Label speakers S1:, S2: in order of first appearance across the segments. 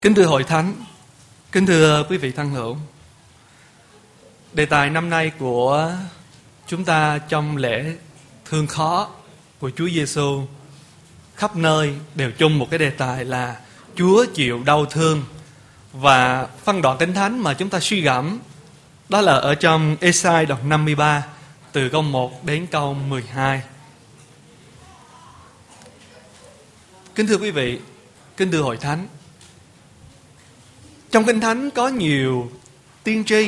S1: Kính thưa hội thánh, kính thưa quý vị thân hữu, đề tài năm nay của chúng ta trong lễ thương khó của Chúa Giêsu khắp nơi đều chung một cái đề tài là Chúa chịu đau thương. Và phân đoạn Kinh Thánh mà chúng ta suy gẫm đó là ở trong Ê-sai đoạn 53 từ câu 1 đến câu 12. Kính thưa quý vị, kính thưa hội thánh, trong Kinh Thánh có nhiều tiên tri,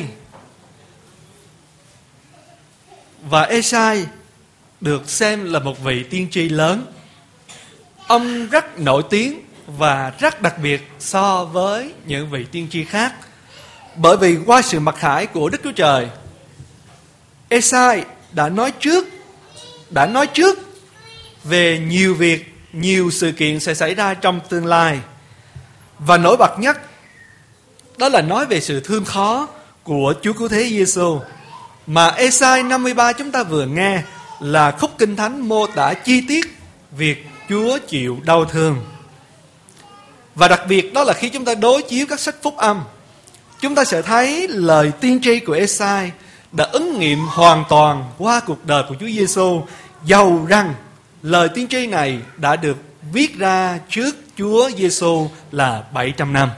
S1: và Ê-sai được xem là một vị tiên tri lớn. Ông rất nổi tiếng và rất đặc biệt so với những vị tiên tri khác, bởi vì qua sự mặc khải của Đức Chúa Trời, Ê-sai đã nói trước về nhiều việc, nhiều sự kiện sẽ xảy ra trong tương lai. Và nổi bật nhất đó là nói về sự thương khó của Chúa Cứu Thế Giêsu, mà Ê-sai 53 chúng ta vừa nghe là khúc Kinh Thánh mô tả chi tiết việc Chúa chịu đau thương. Và đặc biệt đó là khi chúng ta đối chiếu các sách phúc âm, chúng ta sẽ thấy lời tiên tri của Ê-sai đã ứng nghiệm hoàn toàn qua cuộc đời của Chúa Giêsu, dầu rằng lời tiên tri này đã được viết ra trước Chúa Giêsu là 700 năm.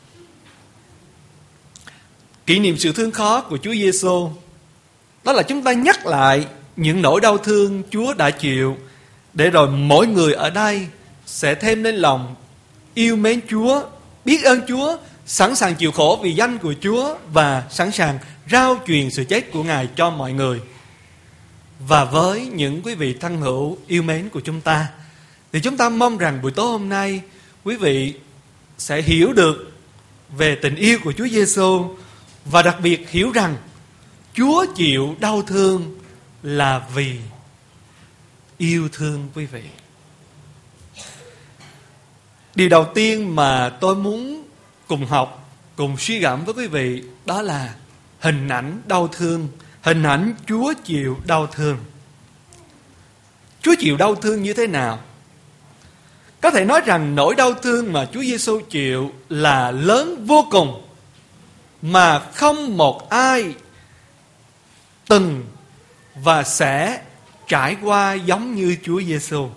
S1: Kỷ niệm sự thương khó của Chúa Giêsu đó là chúng ta nhắc lại những nỗi đau thương Chúa đã chịu, để rồi mỗi người ở đây sẽ thêm lên lòng yêu mến Chúa, biết ơn Chúa, sẵn sàng chịu khổ vì danh của Chúa và sẵn sàng rao truyền sự chết của Ngài cho mọi người. Và với những quý vị thân hữu yêu mến của chúng ta, thì chúng ta mong rằng buổi tối hôm nay quý vị sẽ hiểu được về tình yêu của Chúa Giêsu, và đặc biệt hiểu rằng Chúa chịu đau thương là vì yêu thương quý vị. Điều đầu tiên mà tôi muốn cùng học, cùng suy gẫm với quý vị đó là hình ảnh đau thương, hình ảnh Chúa chịu đau thương. Chúa chịu đau thương như thế nào? Có thể nói rằng nỗi đau thương mà Chúa Giêsu chịu là lớn vô cùng, mà không một ai từng và sẽ trải qua giống như Chúa Giêsu.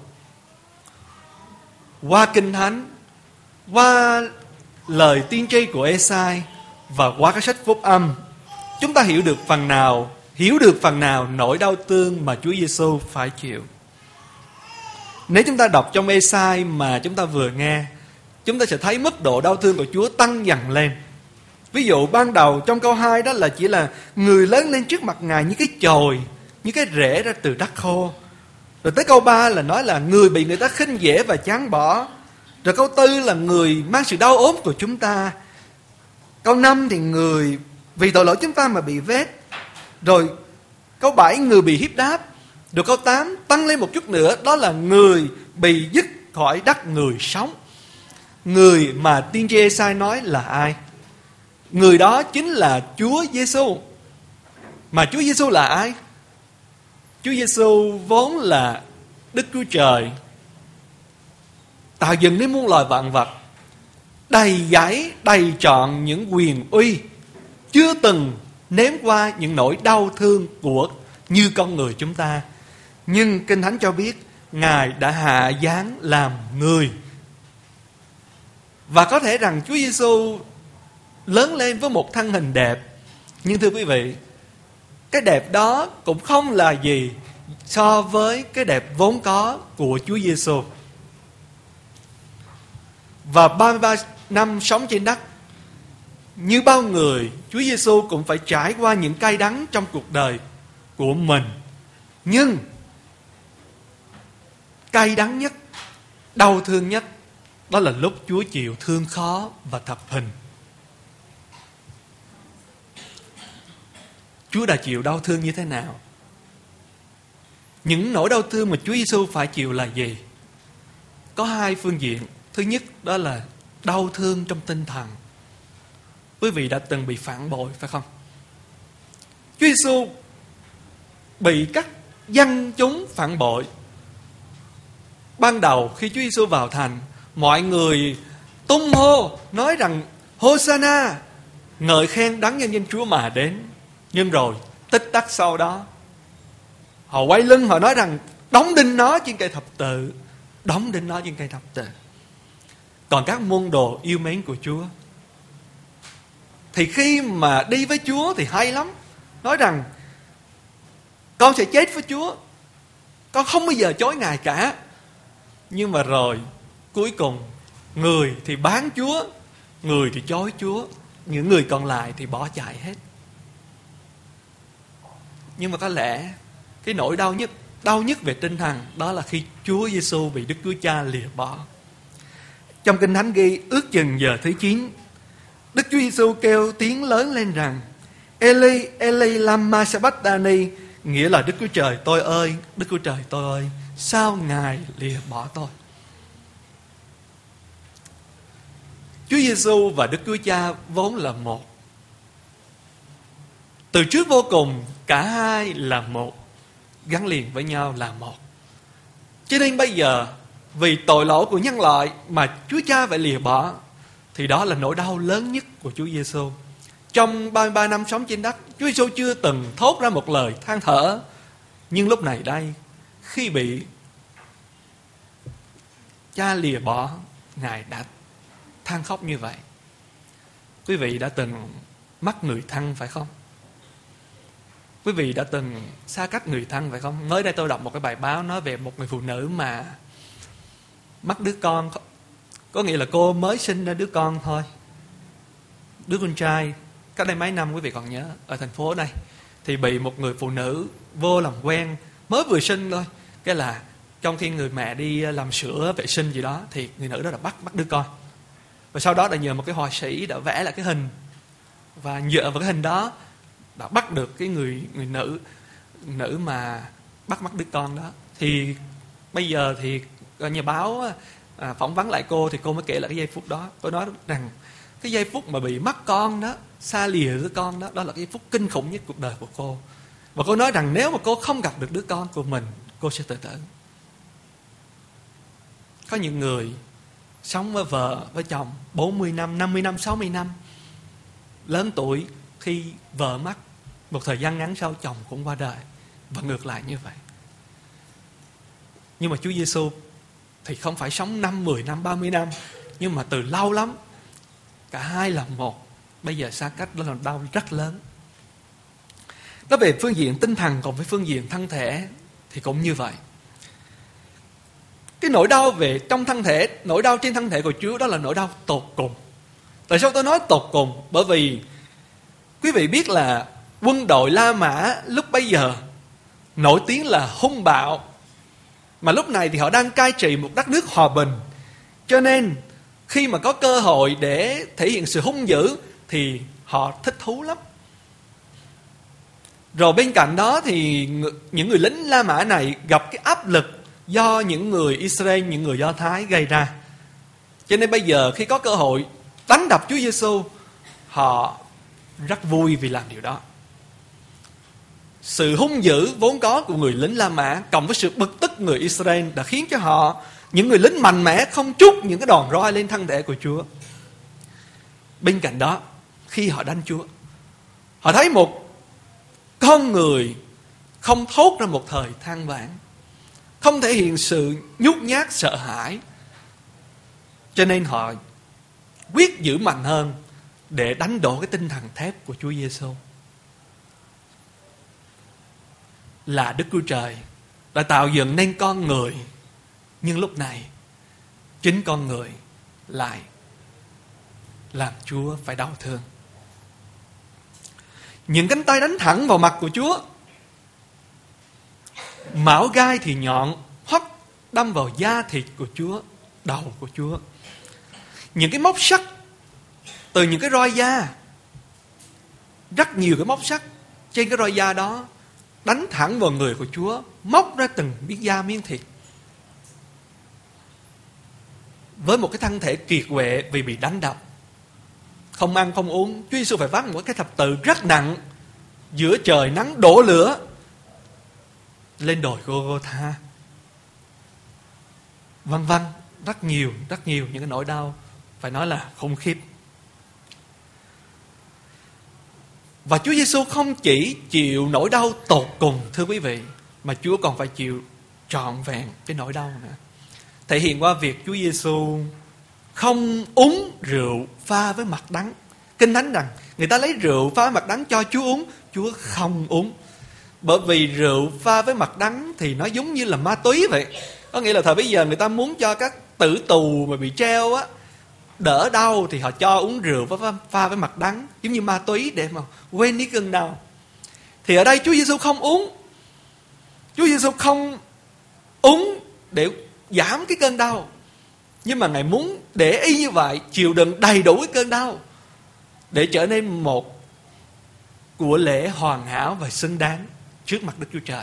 S1: Qua Kinh Thánh, qua lời tiên tri của Ê-sai và qua các sách phúc âm, chúng ta hiểu được phần nào nỗi đau thương mà Chúa Giêsu phải chịu. Nếu chúng ta đọc trong Ê-sai mà chúng ta vừa nghe, chúng ta sẽ thấy mức độ đau thương của Chúa tăng dần lên. Ví dụ ban đầu trong câu 2 đó là chỉ là người lớn lên trước mặt Ngài như cái chồi, như cái rễ ra từ đất khô. Rồi tới câu 3 là nói là người bị người ta khinh dễ và chán bỏ. Rồi câu 4 là người mang sự đau ốm của chúng ta. Câu 5 thì người vì tội lỗi chúng ta mà bị vết. Rồi câu 7 người bị hiếp đáp. Rồi câu 8 tăng lên một chút nữa, đó là người bị dứt khỏi đất người sống. Người mà tiên tri Ê-sai nói là ai? Người đó chính là Chúa Giêsu. Mà Chúa Giêsu là ai? Chúa Giêsu vốn là Đức Chúa Trời, tạo dựng nên muôn loài vạn vật, đầy dẫy, đầy trọn những quyền uy, chưa từng nếm qua những nỗi đau thương của như con người chúng ta. Nhưng Kinh Thánh cho biết Ngài đã hạ giáng làm người. Và có thể rằng Chúa Giêsu lớn lên với một thân hình đẹp, nhưng thưa quý vị, cái đẹp đó cũng không là gì so với cái đẹp vốn có của Chúa Giêsu. Và 33 năm sống trên đất, như bao người, Chúa Giêsu cũng phải trải qua những cay đắng trong cuộc đời của mình. Nhưng cay đắng nhất, đau thương nhất, đó là lúc Chúa chịu thương khó và thập hình. Chúa đã chịu đau thương như thế nào? Những nỗi đau thương mà Chúa Giêsu phải chịu là gì? Có hai phương diện. Thứ nhất đó là đau thương trong tinh thần. Quý vị đã từng bị phản bội phải không? Chúa Giêsu bị các dân chúng phản bội. Ban đầu khi Chúa Giêsu vào thành, mọi người tung hô, nói rằng Hosanna, ngợi khen đấng nhân danh Chúa mà đến. Nhưng rồi tích tắc sau đó, họ quay lưng, họ nói rằng đóng đinh nó trên cây thập tự, đóng đinh nó trên cây thập tự. Còn các môn đồ yêu mến của Chúa thì khi mà đi với Chúa thì hay lắm, nói rằng con sẽ chết với Chúa, con không bao giờ chối Ngài cả. Nhưng mà rồi cuối cùng, người thì bán Chúa, người thì chối Chúa, những người còn lại thì bỏ chạy hết. Nhưng mà có lẽ cái nỗi đau nhất về tinh thần, đó là khi Chúa Giêsu bị Đức Chúa Cha lìa bỏ. Trong Kinh Thánh ghi, ước chừng giờ thứ 9, Đức Chúa Giêsu kêu tiếng lớn lên rằng: Eli, Eli lama sabachthani, nghĩa là Đức Chúa Trời tôi ơi, Đức Chúa Trời tôi ơi, sao Ngài lìa bỏ tôi? Chúa Giêsu và Đức Chúa Cha vốn là một. Từ trước vô cùng, cả hai là một, gắn liền với nhau là một. Cho nên bây giờ, vì tội lỗi của nhân loại mà Chúa Cha phải lìa bỏ, thì đó là nỗi đau lớn nhất của Chúa Giêsu. Trong 33 năm sống trên đất, Chúa Giêsu chưa từng thốt ra một lời than thở. Nhưng lúc này đây, khi bị Cha lìa bỏ, Ngài đã than khóc như vậy. Quý vị đã từng mất người thân phải không? Quý vị đã từng xa cách người thân phải không? Mới đây tôi đọc một cái bài báo nói về một người phụ nữ mà mất đứa con. Có nghĩa là cô mới sinh ra đứa con thôi, đứa con trai. Cách đây mấy năm quý vị còn nhớ, ở thành phố này thì bị một người phụ nữ vô làm quen, mới vừa sinh thôi. Cái là trong khi người mẹ đi làm sữa vệ sinh gì đó, thì người nữ đó đã bắt đứa con. Và sau đó đã nhờ một cái họa sĩ đã vẽ lại cái hình, và dựa vào cái hình đó đã bắt được cái người nữ mà bắt mất đứa con đó. Thì bây giờ thì nhà báo phỏng vấn lại cô, thì cô mới kể lại cái giây phút đó. Cô nói rằng cái giây phút mà bị mất con đó, xa lìa đứa con đó, đó là cái giây phút kinh khủng nhất cuộc đời của cô. Và cô nói rằng nếu mà cô không gặp được đứa con của mình, cô sẽ tự tử. Có những người sống với vợ, với chồng 40 năm, 50 năm, 60 năm, lớn tuổi, khi vợ mất, một thời gian ngắn sau chồng cũng qua đời, và ngược lại như vậy. Nhưng mà Chúa Giêsu thì không phải sống 5, 10 năm, 30 năm, nhưng mà từ lâu lắm, cả hai là một. Bây giờ xa cách, đó là đau rất lớn. Đó về phương diện tinh thần, còn với phương diện thân thể thì cũng như vậy. Cái nỗi đau về trong thân thể, nỗi đau trên thân thể của Chúa, đó là nỗi đau tột cùng. Tại sao tôi nói tột cùng? Bởi vì quý vị biết là quân đội La Mã lúc bấy giờ nổi tiếng là hung bạo, mà lúc này thì họ đang cai trị một đất nước hòa bình. Cho nên khi mà có cơ hội để thể hiện sự hung dữ thì họ thích thú lắm. Rồi bên cạnh đó thì những người lính La Mã này gặp cái áp lực do những người Israel, những người Do Thái gây ra. Cho nên bây giờ khi có cơ hội đánh đập Chúa Giêsu, họ rất vui vì làm điều đó. Sự hung dữ vốn có của người lính La Mã cộng với sự bực tức người Israel đã khiến cho họ, những người lính mạnh mẽ, không trút những cái đòn roi lên thân thể của Chúa. Bên cạnh đó, khi họ đánh Chúa, họ thấy một con người không thốt ra một thời than vãn, không thể hiện sự nhút nhát sợ hãi. Cho nên họ quyết giữ mạnh hơn để đánh đổ cái tinh thần thép của Chúa Giêsu. Là Đức Chúa Trời đã tạo dựng nên con người, nhưng lúc này chính con người lại làm Chúa phải đau thương. Những cánh tay đánh thẳng vào mặt của Chúa, mão gai thì nhọn hoắt đâm vào da thịt của Chúa, đầu của Chúa. Những cái móc sắt từ những cái roi da, rất nhiều cái móc sắt trên cái roi da đó đánh thẳng vào người của Chúa, móc ra từng miếng da miếng thịt. Với một cái thân thể kiệt quệ vì bị đánh đập, không ăn không uống, Chúa Giêsu phải vác một cái thập tự rất nặng giữa trời nắng đổ lửa lên đồi Gô-gô-tha. Vân vân, rất nhiều những cái nỗi đau phải nói là khủng khiếp. Và Chúa Giêsu không chỉ chịu nỗi đau tột cùng, thưa quý vị, mà Chúa còn phải chịu trọn vẹn cái nỗi đau nữa. Thể hiện qua việc Chúa Giêsu không uống rượu pha với mật đắng. Kinh Thánh rằng người ta lấy rượu pha với mật đắng cho Chúa uống, Chúa không uống. Bởi vì rượu pha với mật đắng thì nó giống như là ma túy vậy. Có nghĩa là thời bây giờ người ta muốn cho các tử tù mà bị treo á đỡ đau thì họ cho uống rượu pha với mật đắng, giống như ma túy để mà quên đi cơn đau. Thì ở đây Chúa Giêsu không uống. Chúa Giêsu không uống để giảm cái cơn đau, nhưng mà Ngài muốn để y như vậy, chịu đựng đầy đủ cái cơn đau để trở nên một của lễ hoàn hảo và xứng đáng trước mặt Đức Chúa Trời.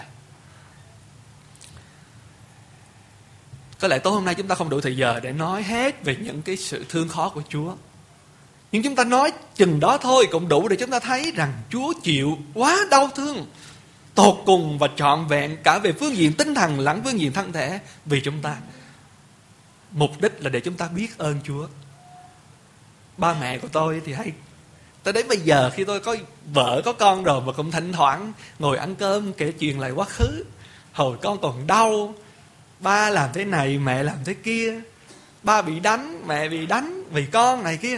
S1: Có lẽ tối hôm nay chúng ta không đủ thời giờ để nói hết về những cái sự thương khó của Chúa, nhưng chúng ta nói chừng đó thôi cũng đủ để chúng ta thấy rằng Chúa chịu quá đau thương tột cùng và trọn vẹn cả về phương diện tinh thần lẫn phương diện thân thể vì chúng ta. Mục đích là để chúng ta biết ơn Chúa. Ba mẹ của tôi thì hay, tới đến bây giờ khi tôi có vợ có con rồi mà cũng thỉnh thoảng ngồi ăn cơm kể chuyện lại quá khứ. Hồi con còn đau, ba làm thế này, mẹ làm thế kia, ba bị đánh, mẹ bị đánh vì con này kia.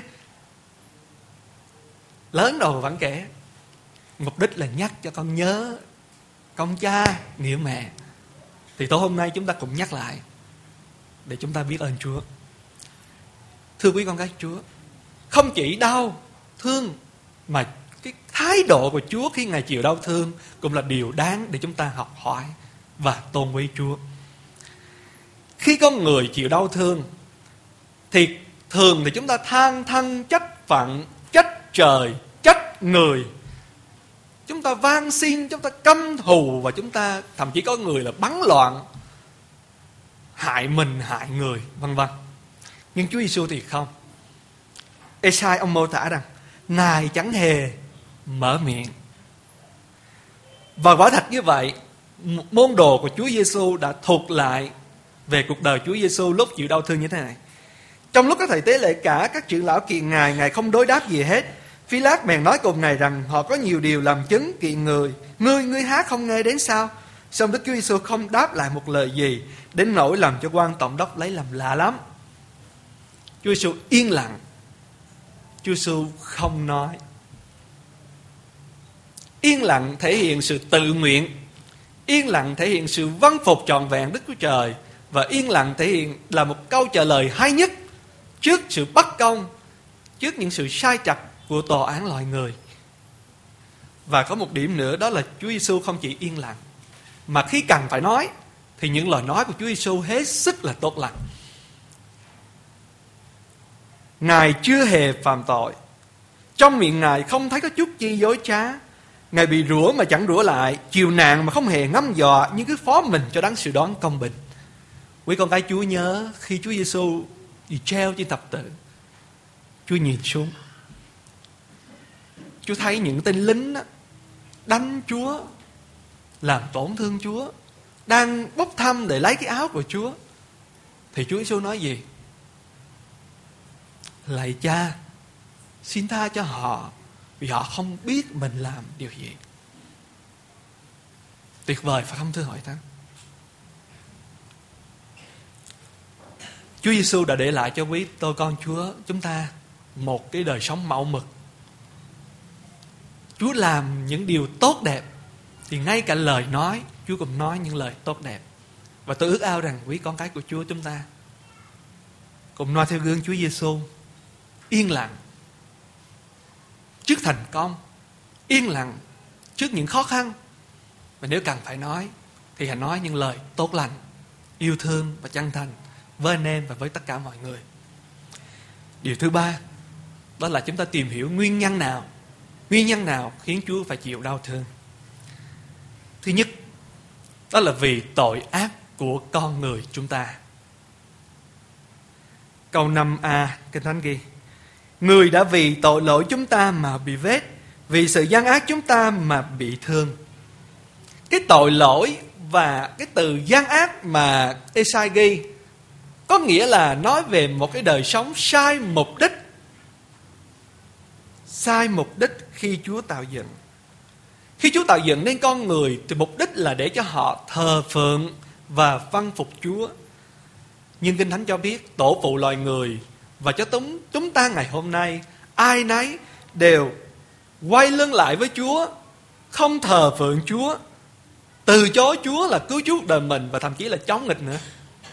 S1: Lớn rồi vẫn kể. Mục đích là nhắc cho con nhớ công cha nghĩa mẹ. Thì tối hôm nay chúng ta cùng nhắc lại để chúng ta biết ơn Chúa. Thưa quý con cái Chúa, không chỉ đau thương mà cái thái độ của Chúa khi Ngài chịu đau thương cũng là điều đáng để chúng ta học hỏi và tôn quý Chúa. Khi con người chịu đau thương thì thường thì chúng ta than thân trách phận, trách trời, trách người. Chúng ta van xin, chúng ta căm thù và chúng ta thậm chí có người là bắn loạn, hại mình, hại người, vân vân. Nhưng Chúa Giêsu thì không. Ê-sai ông mô tả rằng Ngài chẳng hề mở miệng. Và quả thật như vậy, môn đồ của Chúa Giêsu đã thuật lại về cuộc đời Chúa Giêsu lúc chịu đau thương như thế này. Trong lúc các thầy tế lễ cả các trưởng lão kiện Ngài không đối đáp gì hết. Phi-lát bèn nói cùng Ngài rằng họ có nhiều điều làm chứng kiện người. Ngươi há không nghe đến sao? Song Đức Chúa Giêsu không đáp lại một lời gì, đến nỗi làm cho quan tổng đốc lấy làm lạ lắm. Chúa Giêsu yên lặng. Chúa Giêsu không nói. Yên lặng thể hiện sự tự nguyện. Yên lặng thể hiện sự vâng phục trọn vẹn Đức Chúa Trời. Và yên lặng thể hiện là một câu trả lời hay nhất trước sự bất công, trước những sự sai trật của tòa án loài người. Và có một điểm nữa, đó là Chúa Giêsu không chỉ yên lặng, mà khi cần phải nói thì những lời nói của Chúa Giêsu hết sức là tốt lành. Ngài chưa hề phạm tội, trong miệng Ngài không thấy có chút chi dối trá. Ngài bị rủa mà chẳng rủa lại, chịu nạn mà không hề ngâm dọa, nhưng cứ phó mình cho đấng sự đoán công bình. Quý con cái Chúa nhớ khi Chúa Giêsu bị treo trên thập tự, Chúa nhìn xuống, Chúa thấy những tên lính đánh Chúa, làm tổn thương Chúa, đang bốc thăm để lấy cái áo của Chúa. Thì Chúa Giêsu nói gì? Lạy Cha, xin tha cho họ, vì họ không biết mình làm điều gì. Tuyệt vời phải không thưa hội thánh? Chúa Giêsu đã để lại cho quý tôi con Chúa chúng ta một cái đời sống mẫu mực. Chúa làm những điều tốt đẹp, thì ngay cả lời nói Chúa cũng nói những lời tốt đẹp. Và tôi ước ao rằng quý con cái của Chúa chúng ta cùng noi theo gương Chúa Giêsu, yên lặng trước thành công, yên lặng trước những khó khăn. Và nếu cần phải nói thì hãy nói những lời tốt lành, yêu thương và chân thành với anh em và với tất cả mọi người. Điều thứ ba, đó là chúng ta tìm hiểu nguyên nhân nào khiến Chúa phải chịu đau thương. Thứ nhất, đó là vì tội ác của con người chúng ta. Câu 5a Kinh Thánh ghi: Người đã vì tội lỗi chúng ta mà bị vết, vì sự gian ác chúng ta mà bị thương. Cái tội lỗi và cái từ gian ác mà Ê-sai ghi Có nghĩa là nói về một cái đời sống sai mục đích. Sai mục đích khi Chúa tạo dựng. Khi Chúa tạo dựng nên con người thì mục đích là để cho họ thờ phượng và vâng phục Chúa. Nhưng Kinh Thánh cho biết tổ phụ loài người và cho chúng ta ngày hôm nay, ai nấy đều quay lưng lại với Chúa, không thờ phượng Chúa, từ chối Chúa là cứu Chúa đời mình, và thậm chí là chống nghịch nữa.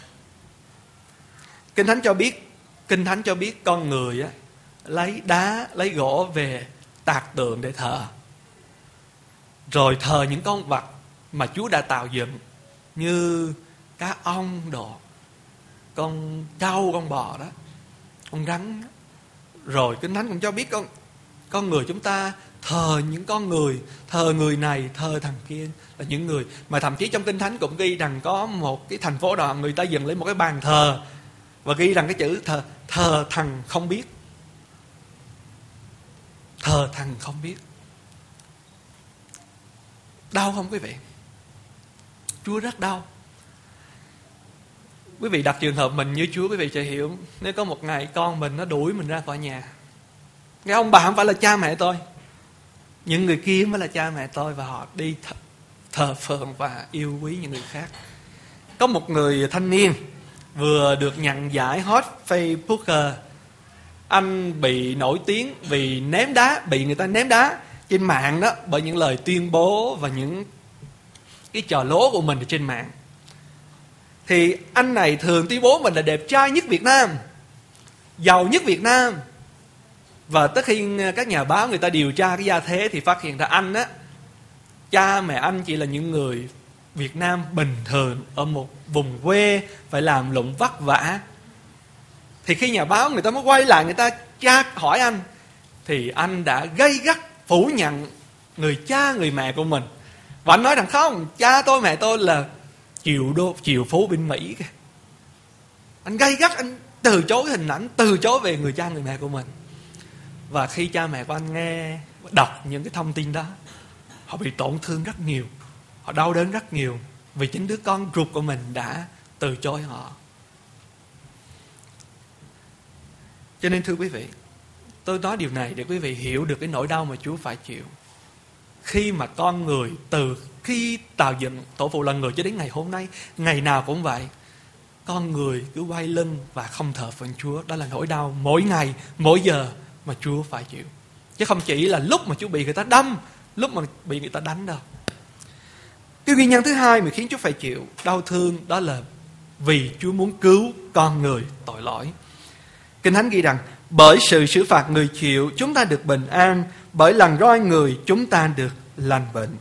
S1: Kinh Thánh cho biết con người á, lấy đá, lấy gỗ về tạc tượng để thờ, rồi thờ những con vật mà Chúa đã tạo dựng, như cá ong đồ, con trâu, con bò đó, con rắn. Rồi Kinh Thánh cũng cho biết con người chúng ta thờ những con người, thờ người này, thờ thằng kia, là những người mà thậm chí trong Kinh Thánh cũng ghi rằng có một cái thành phố đó người ta dựng lên một cái bàn thờ và ghi rằng cái chữ thờ thằng không biết. Thờ thằng không biết. Đau không quý vị? Chúa rất đau. Quý vị đặt trường hợp mình như Chúa, quý vị sẽ hiểu. Nếu có một ngày con mình nó đuổi mình ra khỏi nhà, cái ông bà không phải là cha mẹ tôi, những người kia mới là cha mẹ tôi, và họ đi thờ phượng và yêu quý những người khác. Có một người thanh niên vừa được nhận giải hot Facebooker. Anh bị nổi tiếng vì bị người ta ném đá trên mạng đó, bởi những lời tuyên bố và những cái trò lố của mình trên mạng. Thì anh này thường tuyên bố mình là đẹp trai nhất Việt Nam, giàu nhất Việt Nam. Và tới khi các nhà báo người ta điều tra cái gia thế thì phát hiện ra anh á, cha mẹ anh chỉ là những người Việt Nam bình thường ở một vùng quê phải làm lụng vất vả. Thì khi nhà báo người ta mới quay lại, người ta hỏi anh, thì anh đã gay gắt phủ nhận người cha người mẹ của mình. Và anh nói rằng không, cha tôi mẹ tôi là triệu phú bên Mỹ kìa. Anh gay gắt, anh từ chối hình ảnh, từ chối về người cha người mẹ của mình. Và khi cha mẹ của anh nghe, đọc những cái thông tin đó, họ bị tổn thương rất nhiều, họ đau đớn rất nhiều, vì chính đứa con ruột của mình đã từ chối họ. Cho nên thưa quý vị, tôi nói điều này để quý vị hiểu được cái nỗi đau mà Chúa phải chịu. Khi mà con người từ khi tạo dựng tổ phụ là người cho đến ngày hôm nay, ngày nào cũng vậy, con người cứ quay lưng và không thờ phượng Chúa. Đó là nỗi đau mỗi ngày, mỗi giờ mà Chúa phải chịu. Chứ không chỉ là lúc mà Chúa bị người ta đâm, lúc mà bị người ta đánh đâu. Cái nguyên nhân thứ hai mà khiến Chúa phải chịu đau thương, đó là vì Chúa muốn cứu con người tội lỗi. Kinh Thánh ghi rằng bởi sự xử phạt người chịu, chúng ta được bình an, bởi lần roi người chúng ta được lành bệnh.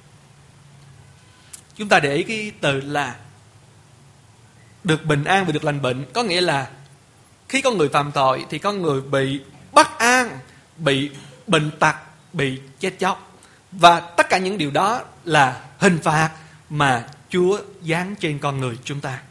S1: Chúng ta để ý cái từ là được bình an và được lành bệnh. Có nghĩa là khi con người phạm tội thì con người bị bất an, bị bệnh tật, bị chết chóc. Và tất cả những điều đó là hình phạt mà Chúa giáng trên con người chúng ta.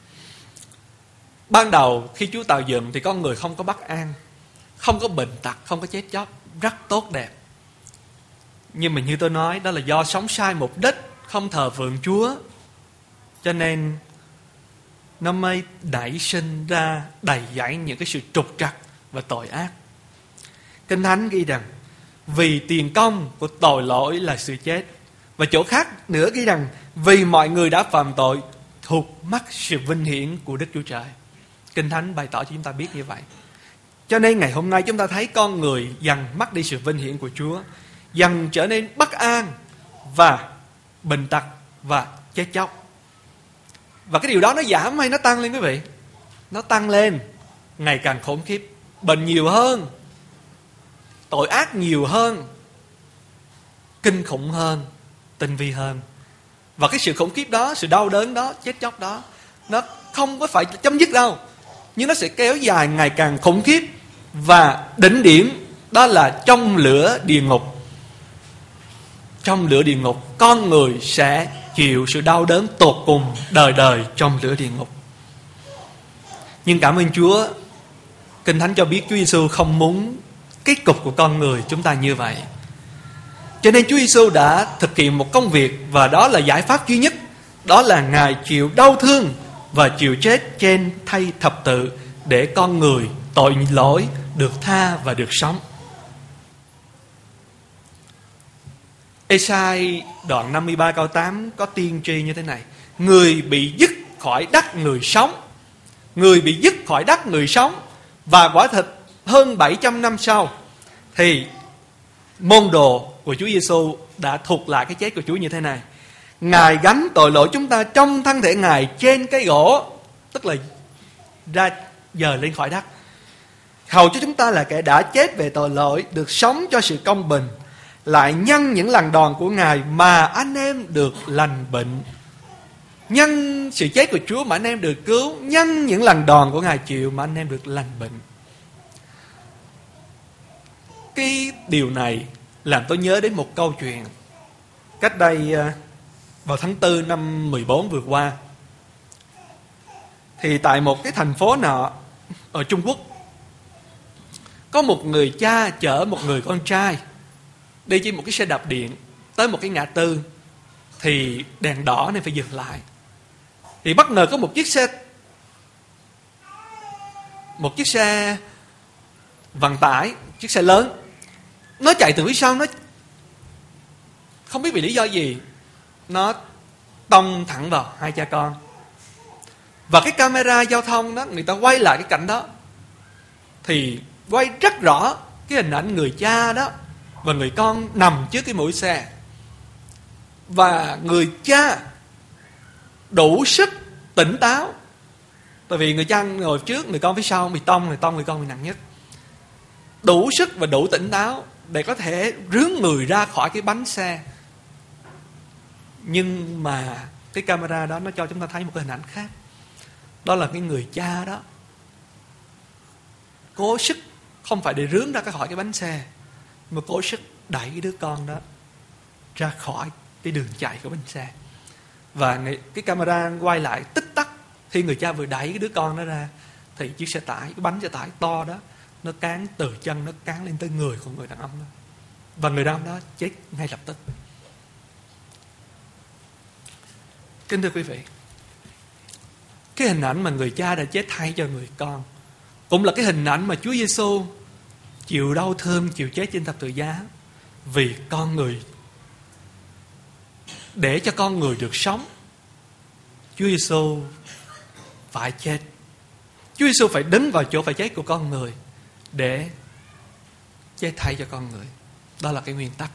S1: Ban đầu khi Chúa tạo dựng thì con người không có bất an, không có bệnh tật, không có chết chóc, rất tốt đẹp. Nhưng mà như tôi nói, đó là do sống sai mục đích, không thờ phượng Chúa, cho nên nó mới nảy sinh ra đầy dẫy những cái sự trục trặc và tội ác. Kinh Thánh ghi rằng vì tiền công của tội lỗi là sự chết. Và chỗ khác nữa ghi rằng vì mọi người đã phạm tội thuộc mất sự vinh hiển của Đức Chúa Trời. Kinh Thánh bày tỏ cho chúng ta biết như vậy. Cho nên ngày hôm nay chúng ta thấy con người dần mất đi sự vinh hiển của Chúa, dần trở nên bất an và bệnh tật và chết chóc. Và cái điều đó nó giảm hay nó tăng lên quý vị? Nó tăng lên, ngày càng khủng khiếp. Bệnh nhiều hơn, tội ác nhiều hơn, kinh khủng hơn, tinh vi hơn. Và cái sự khủng khiếp đó, sự đau đớn đó, chết chóc đó, nó không có phải chấm dứt đâu, nhưng nó sẽ kéo dài ngày càng khủng khiếp. Và đỉnh điểm đó là trong lửa địa ngục. Trong lửa địa ngục, con người sẽ chịu sự đau đớn tột cùng đời đời trong lửa địa ngục. Nhưng cảm ơn Chúa, Kinh Thánh cho biết Chúa Giêsu không muốn kết cục của con người chúng ta như vậy. Cho nên Chúa Giêsu đã thực hiện một công việc, và đó là giải pháp duy nhất. Đó là Ngài chịu đau thương và chịu chết trên thay thập tự để con người tội lỗi được tha và được sống. Ê-sai đoạn 53 câu 8 có tiên tri như thế này: người bị dứt khỏi đất người sống, người bị dứt khỏi đất người sống. Và quả thật hơn 700 năm sau thì môn đồ của Chúa Giêsu đã thuật lại cái chết của Chúa như thế này: Ngài gánh tội lỗi chúng ta trong thân thể Ngài trên cái gỗ, tức là ra dời lên khỏi đất, hầu cho chúng ta là kẻ đã chết về tội lỗi được sống cho sự công bình. Lại nhân những lần đòn của Ngài mà anh em được lành bệnh. Nhân sự chết của Chúa mà anh em được cứu, nhân những lần đòn của Ngài chịu mà anh em được lành bệnh. Cái điều này làm tôi nhớ đến một câu chuyện. Cách đây vào tháng 4 năm 14 vừa qua, thì tại một cái thành phố nọ ở Trung Quốc, có một người cha chở một người con trai đi trên một cái xe đạp điện tới một cái ngã tư. Thì đèn đỏ nên phải dừng lại. Thì bất ngờ có một chiếc xe vận tải, chiếc xe lớn, nó chạy từ phía sau, nó không biết vì lý do gì, nó tông thẳng vào hai cha con. Và cái camera giao thông đó, người ta quay lại cái cảnh đó thì quay rất rõ cái hình ảnh người cha đó và người con nằm trước cái mũi xe. Và người cha đủ sức tỉnh táo, tại vì người cha ngồi trước, người con phía sau bị tông, người con bị nặng nhất. Đủ sức và đủ tỉnh táo để có thể rướn người ra khỏi cái bánh xe. Nhưng mà cái camera đó nó cho chúng ta thấy một cái hình ảnh khác. Đó là cái người cha đó cố sức, không phải để rướn ra khỏi cái bánh xe, mà cố sức đẩy cái đứa con đó ra khỏi cái đường chạy của bánh xe. Và cái camera quay lại tích tắc khi người cha vừa đẩy cái đứa con đó ra, thì chiếc xe tải, cái bánh xe tải to đó, nó cán từ chân, nó cán lên tới người của người đàn ông đó. Và người đàn ông đó chết ngay lập tức. Kính thưa quý vị, cái hình ảnh mà người cha đã chết thay cho người con cũng là cái hình ảnh mà Chúa Giêsu chịu đau thương, chịu chết trên thập tự giá vì con người, để cho con người được sống. Chúa Giêsu phải chết. Chúa Giêsu phải đứng vào chỗ phải chết của con người để chết thay cho con người. Đó là cái nguyên tắc.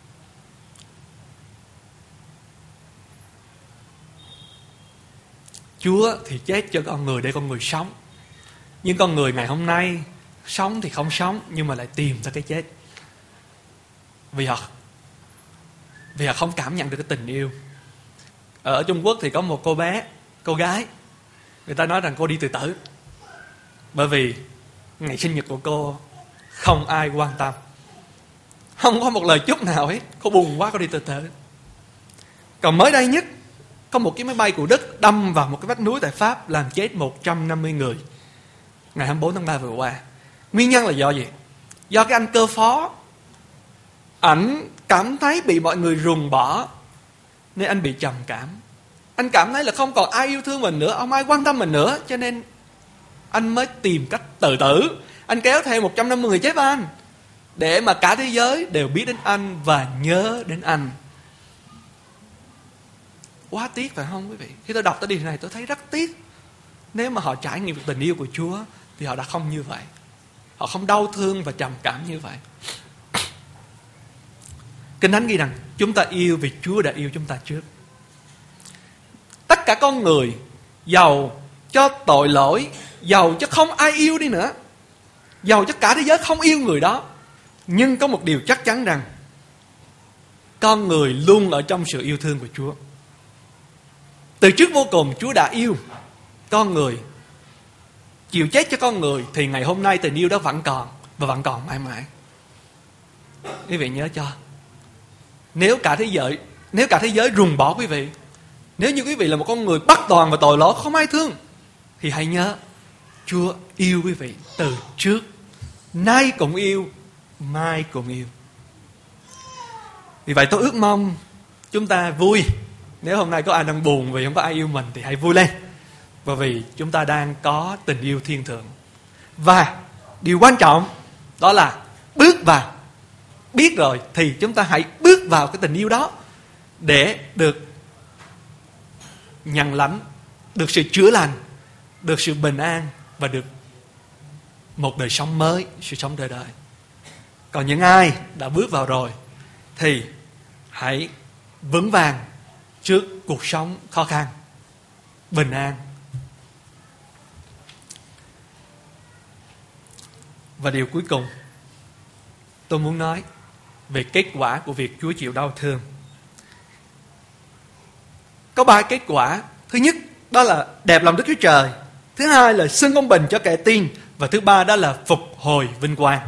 S1: Chúa thì chết cho con người để con người sống. Nhưng con người ngày hôm nay sống thì không sống, nhưng mà lại tìm ra cái chết. Vì họ không cảm nhận được cái tình yêu. Ở Trung Quốc thì có một cô gái, người ta nói rằng cô đi tự tử. Bởi vì ngày sinh nhật của cô không ai quan tâm, không có một lời chúc nào hết. Cô buồn quá, cô đi tự tử. Còn mới đây nhất, có một cái máy bay của Đức đâm vào một cái vách núi tại Pháp, làm chết 150 người ngày 24 tháng 3 vừa qua. Nguyên nhân là do gì? Do cái anh cơ phó, ảnh cảm thấy bị mọi người ruồng bỏ, nên anh bị trầm cảm. Anh cảm thấy là không còn ai yêu thương mình nữa, không ai quan tâm mình nữa, cho nên anh mới tìm cách tự tử. Anh kéo theo 150 người chết với anh, để mà cả thế giới đều biết đến anh và nhớ đến anh. Quá tiếc phải không quý vị? Khi tôi đọc tới điều này tôi thấy rất tiếc. Nếu mà họ trải nghiệm được tình yêu của Chúa thì họ đã không như vậy. Họ không đau thương và trầm cảm như vậy. Kinh Thánh ghi rằng chúng ta yêu vì Chúa đã yêu chúng ta trước. Tất cả con người, giàu cho tội lỗi, giàu cho không ai yêu đi nữa, giàu cho cả thế giới không yêu người đó, nhưng có một điều chắc chắn rằng con người luôn ở trong sự yêu thương của Chúa. Từ trước vô cùng Chúa đã yêu con người, chịu chết cho con người, thì ngày hôm nay tình yêu đó vẫn còn, và vẫn còn mãi mãi. Quý vị nhớ cho, nếu cả thế giới ruồng bỏ quý vị, nếu như quý vị là một con người bất toàn và tội lỗi, không ai thương, thì hãy nhớ Chúa yêu quý vị từ trước, nay cũng yêu, mai cũng yêu. Vì vậy tôi ước mong chúng ta vui. Nếu hôm nay có ai đang buồn vì không có ai yêu mình thì hãy vui lên. và vì chúng ta đang có tình yêu thiên thượng. Và điều quan trọng đó là bước vào. Biết rồi thì chúng ta hãy bước vào cái tình yêu đó để được nhận lãnh, được sự chữa lành, được sự bình an và được một đời sống mới, sự sống đời đời. Còn những ai đã bước vào rồi thì hãy vững vàng trước cuộc sống khó khăn, bình an. Và điều cuối cùng tôi muốn nói về kết quả của việc Chúa chịu đau thương. Có 3 kết quả. Thứ nhất, đó là đẹp lòng Đức Chúa Trời. Thứ hai là xưng công bình cho kẻ tin. Và thứ ba đó là phục hồi vinh quang.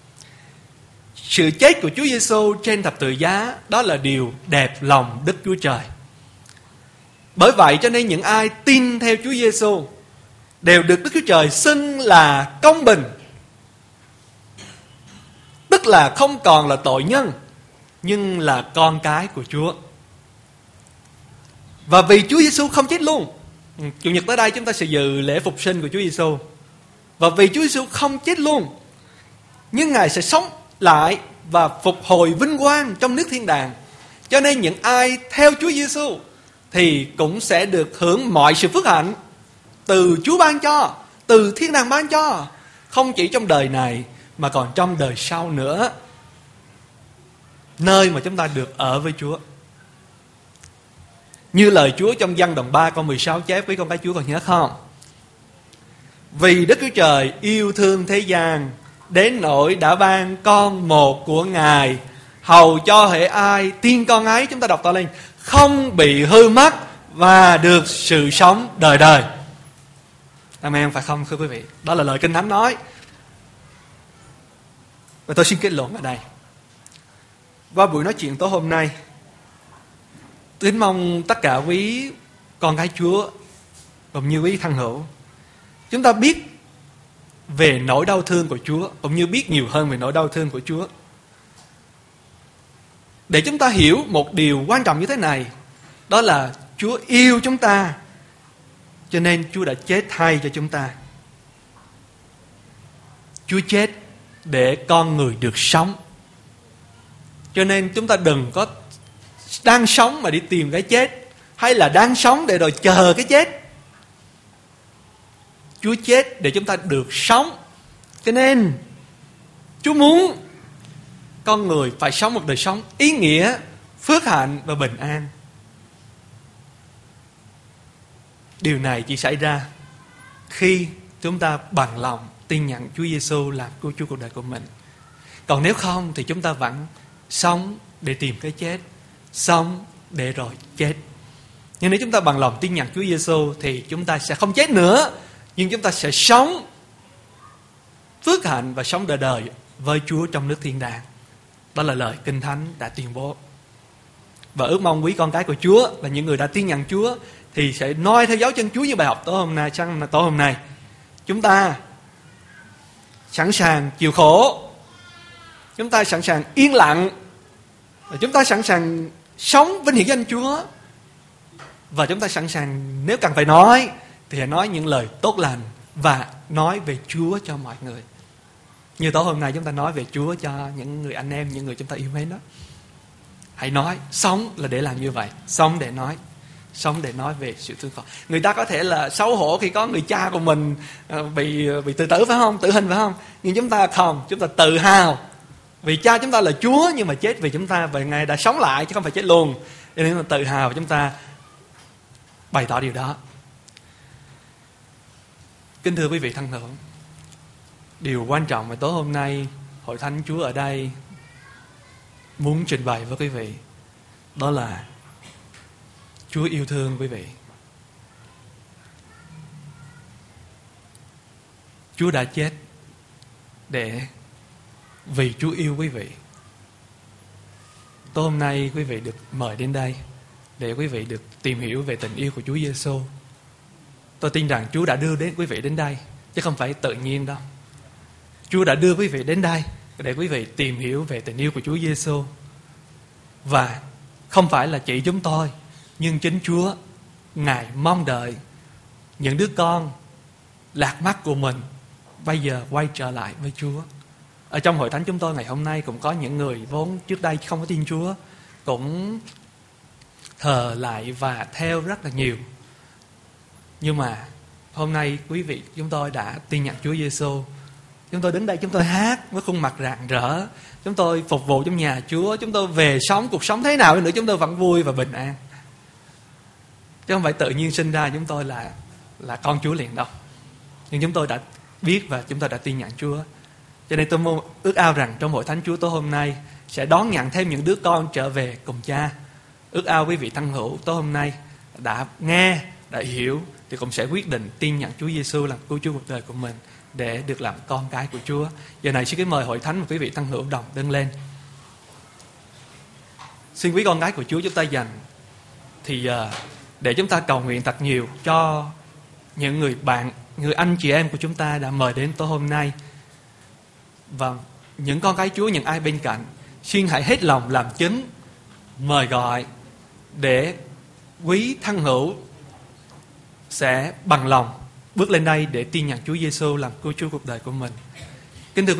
S1: Sự chết của Chúa Giêsu trên thập tự giá, đó là điều đẹp lòng Đức Chúa Trời. Bởi vậy cho nên những ai tin theo Chúa Giêsu đều được Đức Chúa Trời xưng là công bình. Tức là không còn là tội nhân, nhưng là con cái của Chúa. Và vì Chúa Giêsu không chết luôn. Chủ nhật tới đây chúng ta sẽ dự lễ phục sinh của Chúa Giêsu. Và vì Chúa Giêsu không chết luôn, nhưng Ngài sẽ sống lại và phục hồi vinh quang trong nước thiên đàng. Cho nên những ai theo Chúa Giêsu thì cũng sẽ được hưởng mọi sự phước hạnh từ Chúa ban cho, từ thiên đàng ban cho, không chỉ trong đời này mà còn trong đời sau nữa, nơi mà chúng ta được ở với Chúa. Như lời Chúa trong Giăng đoạn 3 câu 16 chép, với con cái Chúa còn nhớ không? Vì Đức Chúa Trời yêu thương thế gian đến nỗi đã ban con một của Ngài, hầu cho hễ ai tin con ấy, chúng ta đọc to lên, không bị hư mất và được sự sống đời đời. Amen, phải không thưa quý vị? Đó là lời Kinh Thánh nói. Và tôi xin kết luận ở đây. Qua buổi nói chuyện tối hôm nay, tôi mong tất cả quý con cái Chúa cũng như quý thân hữu, chúng ta biết về nỗi đau thương của Chúa, cũng như biết nhiều hơn về nỗi đau thương của Chúa. Để chúng ta hiểu một điều quan trọng như thế này, đó là Chúa yêu chúng ta, cho nên Chúa đã chết thay cho chúng ta. Chúa chết để con người được sống. Cho nên chúng ta đừng có đang sống mà đi tìm cái chết, hay là đang sống để rồi chờ cái chết. Chúa chết để chúng ta được sống. Cho nên Chúa muốn con người phải sống một đời sống ý nghĩa, phước hạnh và bình an. Điều này chỉ xảy ra khi chúng ta bằng lòng tin nhận Chúa Giêsu làm cứu Chúa cuộc đời của mình. Còn nếu không thì chúng ta vẫn sống để tìm cái chết, sống để rồi chết. Nhưng nếu chúng ta bằng lòng tin nhận Chúa Giêsu thì chúng ta sẽ không chết nữa, nhưng chúng ta sẽ sống phước hạnh và sống đời đời với Chúa trong nước thiên đàng. Đó là lời Kinh Thánh đã tuyên bố. Và ước mong quý con cái của Chúa là những người đã tin nhận Chúa thì sẽ noi theo dấu chân Chúa như bài học tối hôm nay. Chúng ta sẵn sàng chịu khổ, chúng ta sẵn sàng yên lặng, và chúng ta sẵn sàng sống vinh hiển danh Chúa. Và chúng ta sẵn sàng nếu cần phải nói thì hãy nói những lời tốt lành và nói về Chúa cho mọi người. Như tối hôm nay chúng ta nói về Chúa cho những người anh em, những người chúng ta yêu mến đó. Hãy nói, sống là để làm như vậy. Sống để nói, sống để nói về sự thương con. Người ta có thể là xấu hổ khi có người cha của mình bị tự tử phải không? Tử hình phải không? Nhưng chúng ta không, chúng ta tự hào vì cha chúng ta là Chúa, nhưng mà chết vì chúng ta, và Ngài đã sống lại chứ không phải chết luôn. Cho nên chúng ta tự hào, chúng ta bày tỏ điều đó. Kính thưa quý vị thân hữu, điều quan trọng mà tối hôm nay Hội Thánh Chúa ở đây muốn trình bày với quý vị, đó là Chúa yêu thương quý vị. Chúa đã chết để vì Chúa yêu quý vị. Tối hôm nay quý vị được mời đến đây để quý vị được tìm hiểu về tình yêu của Chúa Giêsu. Tôi tin rằng Chúa đã đưa đến quý vị đến đây chứ không phải tự nhiên đâu. Chúa đã đưa quý vị đến đây để quý vị tìm hiểu về tình yêu của Chúa Giêsu. Và không phải là chỉ chúng tôi, nhưng chính Chúa, Ngài mong đợi những đứa con lạc mắt của mình bây giờ quay trở lại với Chúa. Ở trong hội thánh chúng tôi ngày hôm nay cũng có những người vốn trước đây không có tin Chúa, cũng thờ lại và theo rất là nhiều. Nhưng mà hôm nay quý vị chúng tôi đã tin nhận Chúa Giêsu. Chúng tôi đến đây chúng tôi hát với khuôn mặt rạng rỡ. Chúng tôi phục vụ trong nhà Chúa. Chúng tôi về sống cuộc sống thế nào nữa chúng tôi vẫn vui và bình an. Chứ không phải tự nhiên sinh ra chúng tôi là con Chúa liền đâu. Nhưng chúng tôi đã biết và chúng tôi đã tin nhận Chúa. Cho nên tôi mong ước ao rằng trong hội thánh Chúa tối hôm nay sẽ đón nhận thêm những đứa con trở về cùng cha. Ước ao quý vị thân hữu tối hôm nay đã nghe, đã hiểu thì cũng sẽ quyết định tin nhận Chúa Giêsu làm cứu Chúa cuộc đời của mình để được làm con cái của Chúa. Giờ này xin kính mời hội thánh và quý vị thân hữu đồng đứng lên. Xin quý con gái của Chúa chúng ta dành thì để chúng ta cầu nguyện thật nhiều cho những người bạn, người anh chị em của chúng ta đã mời đến tối hôm nay. Và những con cái Chúa, những ai bên cạnh, xin hãy hết lòng làm chứng, mời gọi để quý thân hữu sẽ bằng lòng bước lên đây để tin nhận Chúa Giêsu làm cứu Chúa cuộc đời của mình. Kính thưa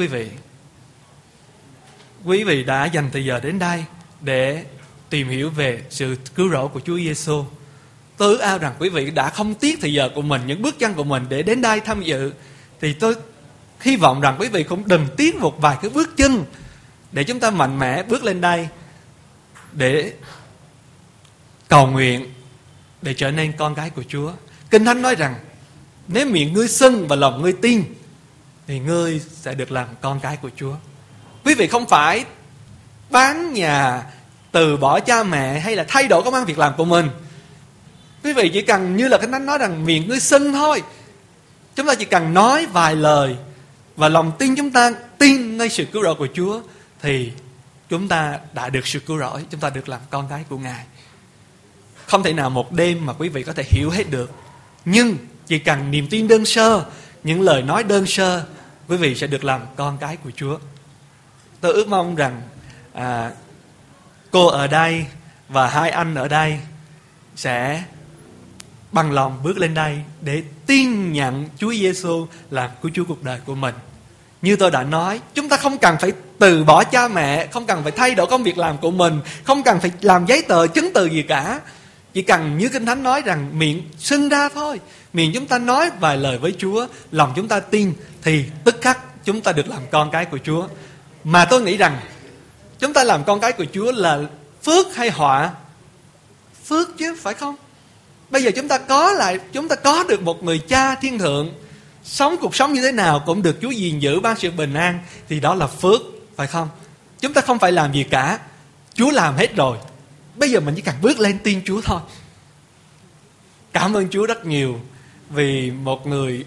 S1: quý vị đã dành thời giờ đến đây để tìm hiểu về sự cứu rỗi của Chúa Giêsu. Tôi ước ao rằng quý vị đã không tiếc thời giờ của mình, những bước chân của mình để đến đây tham dự. Thì tôi hy vọng rằng quý vị cũng đừng tiếc một vài cái bước chân để chúng ta mạnh mẽ bước lên đây để cầu nguyện, để trở nên con cái của Chúa. Kinh Thánh nói rằng nếu miệng ngươi xưng và lòng ngươi tin thì ngươi sẽ được làm con cái của Chúa. Quý vị không phải bán nhà, từ bỏ cha mẹ hay là thay đổi công ăn việc làm của mình. Quý vị chỉ cần như là Kinh Thánh nói rằng miệng ngươi xưng thôi. Chúng ta chỉ cần nói vài lời và lòng tin chúng ta tin ngay sự cứu rỗi của Chúa thì chúng ta đã được sự cứu rỗi, chúng ta được làm con cái của Ngài. Không thể nào một đêm mà quý vị có thể hiểu hết được. Nhưng chỉ cần niềm tin đơn sơ, những lời nói đơn sơ, quý vị sẽ được làm con cái của Chúa. Tôi ước mong rằng cô ở đây và hai anh ở đây sẽ bằng lòng bước lên đây để tin nhận Chúa Giêsu làm cứu Chúa cuộc đời của mình. Như tôi đã nói, chúng ta không cần phải từ bỏ cha mẹ, không cần phải thay đổi công việc làm của mình, không cần phải làm giấy tờ, chứng từ gì cả. Chỉ cần như Kinh Thánh nói rằng miệng xưng ra thôi, miệng chúng ta nói vài lời với Chúa, lòng chúng ta tin thì tức khắc chúng ta được làm con cái của Chúa. Mà tôi nghĩ rằng chúng ta làm con cái của Chúa là phước hay họa? Phước chứ, phải không? Bây giờ chúng ta có được một người cha thiên thượng, sống cuộc sống như thế nào cũng được Chúa gìn giữ ban sự bình an, thì đó là phước, phải không? Chúng ta không phải làm gì cả, Chúa làm hết rồi. Bây giờ mình chỉ cần bước lên tin Chúa thôi. Cảm ơn Chúa rất nhiều vì một người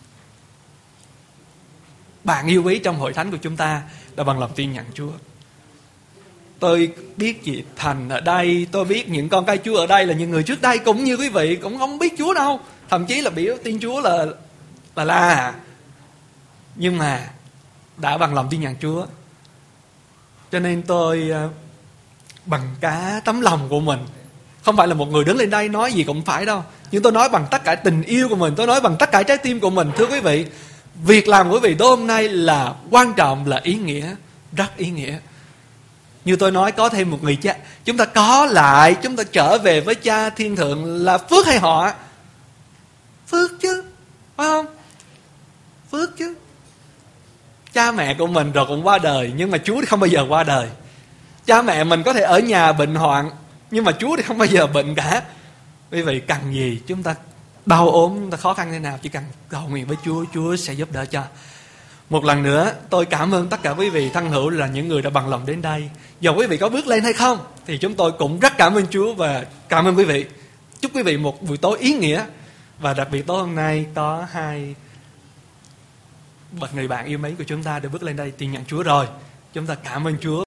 S1: bạn yêu quý trong hội thánh của chúng ta đã bằng lòng tin nhận Chúa. Tôi biết chị Thành ở đây, tôi biết những con cái Chúa ở đây là những người trước đây cũng như quý vị cũng không biết Chúa đâu, thậm chí là biểu tin Chúa là nhưng mà đã bằng lòng tin nhận Chúa. Cho nên tôi bằng cả tấm lòng của mình, không phải là một người đứng lên đây nói gì cũng phải đâu, nhưng tôi nói bằng tất cả tình yêu của mình, tôi nói bằng tất cả trái tim của mình. Thưa quý vị, việc làm của quý vị tối hôm nay là quan trọng, là ý nghĩa, rất ý nghĩa. Như tôi nói, có thêm một người cha, chúng ta có lại, chúng ta trở về với cha thiên thượng là phước hay họa? Phước chứ, phải không? Phước chứ. Cha mẹ của mình rồi cũng qua đời, nhưng mà Chúa thì không bao giờ qua đời. Cha mẹ mình có thể ở nhà bệnh hoạn, nhưng mà Chúa thì không bao giờ bệnh cả. Quý vị cần gì, chúng ta đau ốm, chúng ta khó khăn thế nào, chỉ cần cầu nguyện với Chúa, Chúa sẽ giúp đỡ cho. Một lần nữa, tôi cảm ơn tất cả quý vị thân hữu là những người đã bằng lòng đến đây. Dù quý vị có bước lên hay không, thì chúng tôi cũng rất cảm ơn Chúa và cảm ơn quý vị. Chúc quý vị một buổi tối ý nghĩa. Và đặc biệt tối hôm nay có hai người bạn yêu mến của chúng ta đã bước lên đây tin nhận Chúa rồi. Chúng ta cảm ơn Chúa.